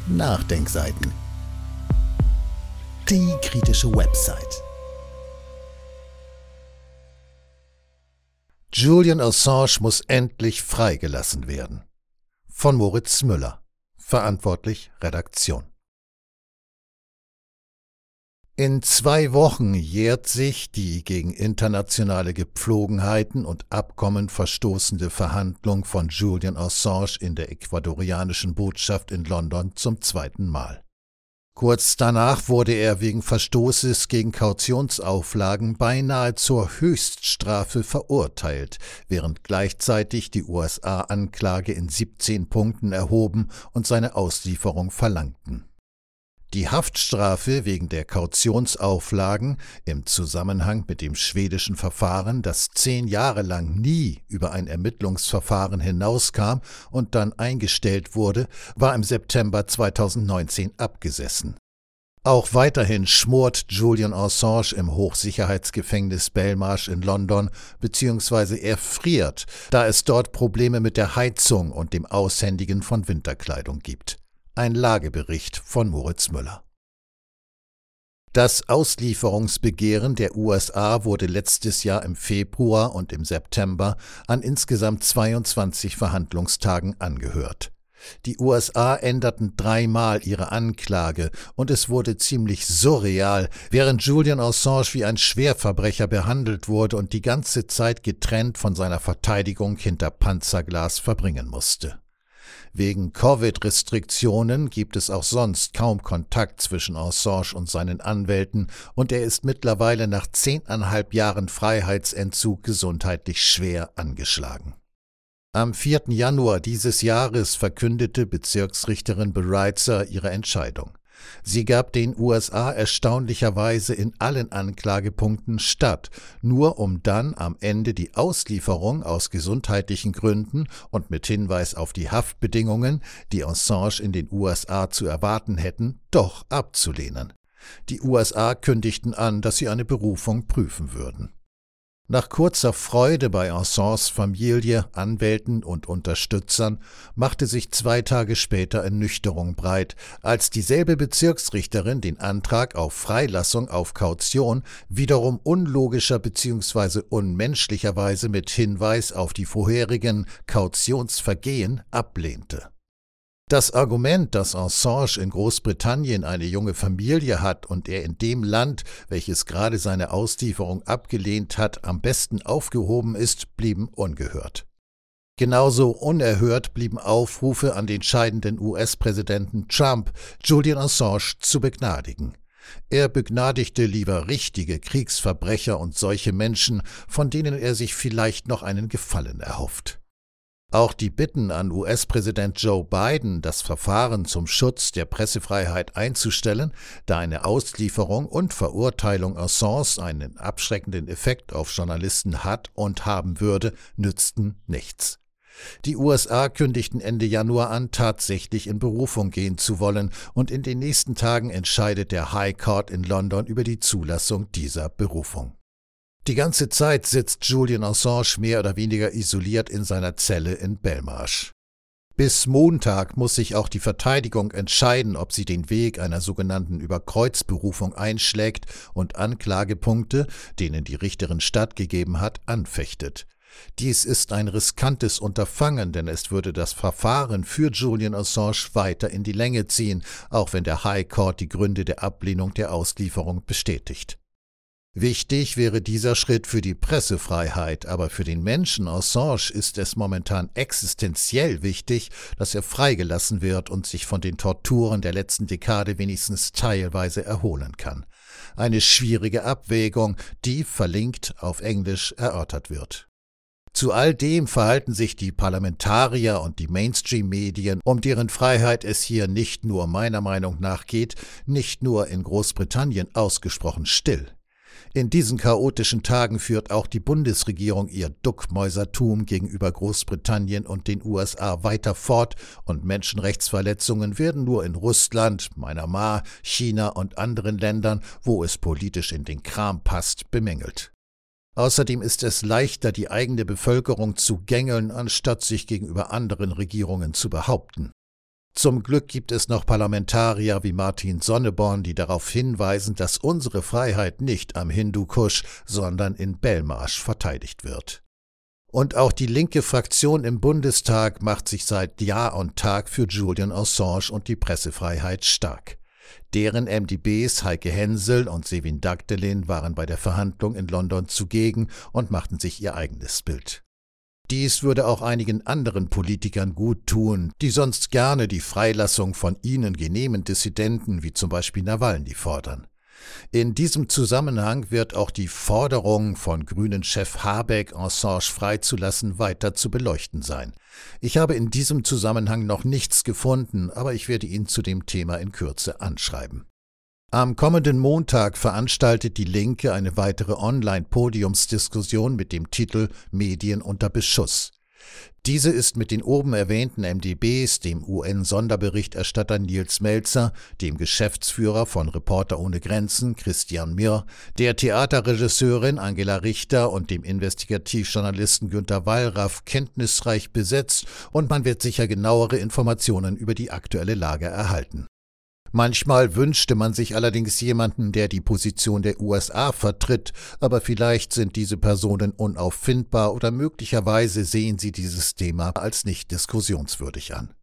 Nachdenkseiten. Die kritische Website. Julian Assange muss endlich freigelassen werden. Von Moritz Müller. Verantwortlich Redaktion. In 2 Wochen jährt sich die gegen internationale Gepflogenheiten und Abkommen verstoßende Verhandlung von Julian Assange in der ecuadorianischen Botschaft in London zum 2. Mal. Kurz danach wurde er wegen Verstoßes gegen Kautionsauflagen beinahe zur Höchststrafe verurteilt, während gleichzeitig die USA Anklage in 17 Punkten erhoben und seine Auslieferung verlangten. Die Haftstrafe wegen der Kautionsauflagen im Zusammenhang mit dem schwedischen Verfahren, das 10 Jahre lang nie über ein Ermittlungsverfahren hinauskam und dann eingestellt wurde, war im September 2019 abgesessen. Auch weiterhin schmort Julian Assange im Hochsicherheitsgefängnis Belmarsh in London, beziehungsweise er friert, da es dort Probleme mit der Heizung und dem Aushändigen von Winterkleidung gibt. Ein Lagebericht von Moritz Müller. Das Auslieferungsbegehren der USA wurde letztes Jahr im Februar und im September an insgesamt 22 Verhandlungstagen angehört. Die USA änderten 3-mal ihre Anklage und es wurde ziemlich surreal, während Julian Assange wie ein Schwerverbrecher behandelt wurde und die ganze Zeit getrennt von seiner Verteidigung hinter Panzerglas verbringen musste. Wegen Covid-Restriktionen gibt es auch sonst kaum Kontakt zwischen Assange und seinen Anwälten und er ist mittlerweile nach 10,5 Jahren Freiheitsentzug gesundheitlich schwer angeschlagen. Am 4. Januar dieses Jahres verkündete Bezirksrichterin Bereitzer ihre Entscheidung. Sie gab den USA erstaunlicherweise in allen Anklagepunkten statt, nur um dann am Ende die Auslieferung aus gesundheitlichen Gründen und mit Hinweis auf die Haftbedingungen, die Assange in den USA zu erwarten hätten, doch abzulehnen. Die USA kündigten an, dass sie eine Berufung prüfen würden. Nach kurzer Freude bei Assanges Familie, Anwälten und Unterstützern machte sich 2 Tage später Ernüchterung breit, als dieselbe Bezirksrichterin den Antrag auf Freilassung auf Kaution wiederum unlogischer bzw. unmenschlicherweise mit Hinweis auf die vorherigen Kautionsvergehen ablehnte. Das Argument, dass Assange in Großbritannien eine junge Familie hat und er in dem Land, welches gerade seine Auslieferung abgelehnt hat, am besten aufgehoben ist, blieben ungehört. Genauso unerhört blieben Aufrufe an den scheidenden US-Präsidenten Trump, Julian Assange zu begnadigen. Er begnadigte lieber richtige Kriegsverbrecher und solche Menschen, von denen er sich vielleicht noch einen Gefallen erhofft. Auch die Bitten an US-Präsident Joe Biden, das Verfahren zum Schutz der Pressefreiheit einzustellen, da eine Auslieferung und Verurteilung Assange einen abschreckenden Effekt auf Journalisten hat und haben würde, nützten nichts. Die USA kündigten Ende Januar an, tatsächlich in Berufung gehen zu wollen, und in den nächsten Tagen entscheidet der High Court in London über die Zulassung dieser Berufung. Die ganze Zeit sitzt Julian Assange mehr oder weniger isoliert in seiner Zelle in Belmarsh. Bis Montag muss sich auch die Verteidigung entscheiden, ob sie den Weg einer sogenannten Überkreuzberufung einschlägt und Anklagepunkte, denen die Richterin stattgegeben hat, anfechtet. Dies ist ein riskantes Unterfangen, denn es würde das Verfahren für Julian Assange weiter in die Länge ziehen, auch wenn der High Court die Gründe der Ablehnung der Auslieferung bestätigt. Wichtig wäre dieser Schritt für die Pressefreiheit, aber für den Menschen Assange ist es momentan existenziell wichtig, dass er freigelassen wird und sich von den Torturen der letzten Dekade wenigstens teilweise erholen kann. Eine schwierige Abwägung, die verlinkt auf Englisch erörtert wird. Zu all dem verhalten sich die Parlamentarier und die Mainstream-Medien, um deren Freiheit es hier nicht nur meiner Meinung nach geht, nicht nur in Großbritannien ausgesprochen still. In diesen chaotischen Tagen führt auch die Bundesregierung ihr Duckmäusertum gegenüber Großbritannien und den USA weiter fort und Menschenrechtsverletzungen werden nur in Russland, Myanmar, China und anderen Ländern, wo es politisch in den Kram passt, bemängelt. Außerdem ist es leichter, die eigene Bevölkerung zu gängeln, anstatt sich gegenüber anderen Regierungen zu behaupten. Zum Glück gibt es noch Parlamentarier wie Martin Sonneborn, die darauf hinweisen, dass unsere Freiheit nicht am Hindukusch, sondern in Belmarsh verteidigt wird. Und auch die linke Fraktion im Bundestag macht sich seit Jahr und Tag für Julian Assange und die Pressefreiheit stark. Deren MdBs Heike Hensel und Sevin Dagdelin waren bei der Verhandlung in London zugegen und machten sich ihr eigenes Bild. Dies würde auch einigen anderen Politikern gut tun, die sonst gerne die Freilassung von ihnen genehmen Dissidenten wie zum Beispiel Nawalny fordern. In diesem Zusammenhang wird auch die Forderung von Grünen-Chef Habeck, Assange freizulassen, weiter zu beleuchten sein. Ich habe in diesem Zusammenhang noch nichts gefunden, aber ich werde ihn zu dem Thema in Kürze anschreiben. Am kommenden Montag veranstaltet die Linke eine weitere Online-Podiumsdiskussion mit dem Titel »Medien unter Beschuss«. Diese ist mit den oben erwähnten MdBs, dem UN-Sonderberichterstatter Nils Melzer, dem Geschäftsführer von Reporter ohne Grenzen Christian Mir, der Theaterregisseurin Angela Richter und dem Investigativjournalisten Günter Wallraff kenntnisreich besetzt und man wird sicher genauere Informationen über die aktuelle Lage erhalten. Manchmal wünschte man sich allerdings jemanden, der die Position der USA vertritt, aber vielleicht sind diese Personen unauffindbar oder möglicherweise sehen sie dieses Thema als nicht diskussionswürdig an.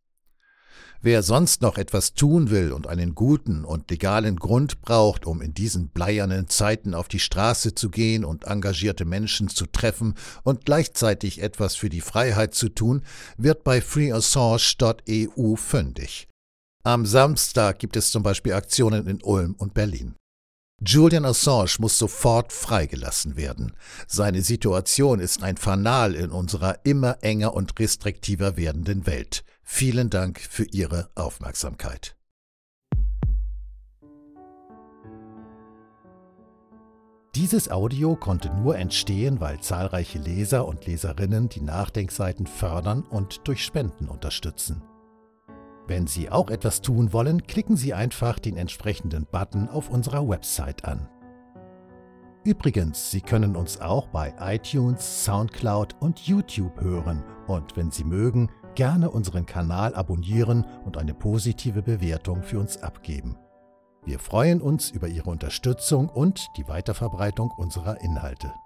Wer sonst noch etwas tun will und einen guten und legalen Grund braucht, um in diesen bleiernen Zeiten auf die Straße zu gehen und engagierte Menschen zu treffen und gleichzeitig etwas für die Freiheit zu tun, wird bei freeassange.eu fündig. Am Samstag gibt es zum Beispiel Aktionen in Ulm und Berlin. Julian Assange muss sofort freigelassen werden. Seine Situation ist ein Fanal in unserer immer enger und restriktiver werdenden Welt. Vielen Dank für Ihre Aufmerksamkeit. Dieses Audio konnte nur entstehen, weil zahlreiche Leser und Leserinnen die Nachdenkseiten fördern und durch Spenden unterstützen. Wenn Sie auch etwas tun wollen, klicken Sie einfach den entsprechenden Button auf unserer Website an. Übrigens, Sie können uns auch bei iTunes, Soundcloud und YouTube hören und wenn Sie mögen, gerne unseren Kanal abonnieren und eine positive Bewertung für uns abgeben. Wir freuen uns über Ihre Unterstützung und die Weiterverbreitung unserer Inhalte.